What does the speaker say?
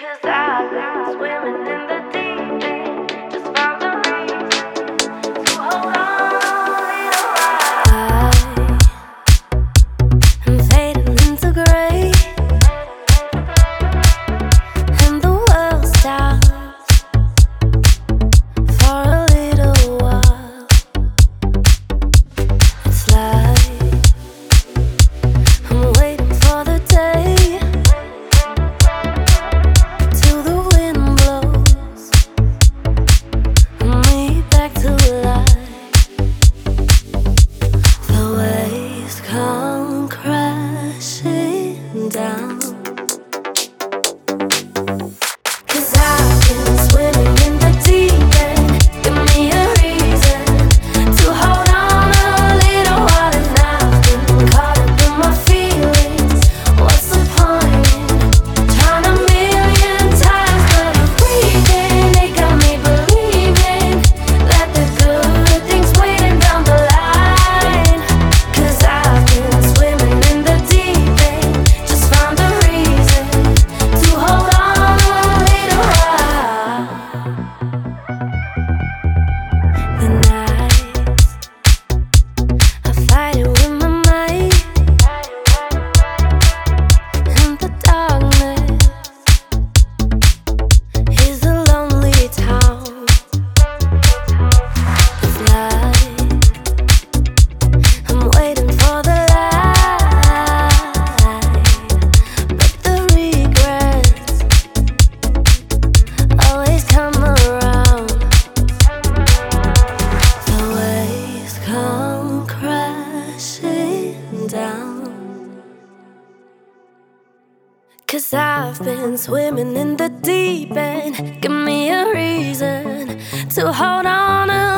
'Cause I've been swimming in the deep end, just found the reason to hold on a little while. I am fading into gray, and the world stops for a little while. It's like I'm waiting for the day till the wind blows me back to life. The waves come crashing down. 'Cause I've been swimming in the deep end. Give me a reason to hold on a little while, and I've been caught up in my feelings. What's the point in trying a million times? But I'm breathing, they got me believing that the good things waiting down the line. 'Cause I've been swimming in the deep end, just found a reason to hold on a little while. The nights I fight it with my mind, and the darkness is a lonely town. It's like I'm waiting for the light, but the regrets always come around. The waves come crashing down. 'Cause I've been swimming in the deep end. Give me a reason to hold on a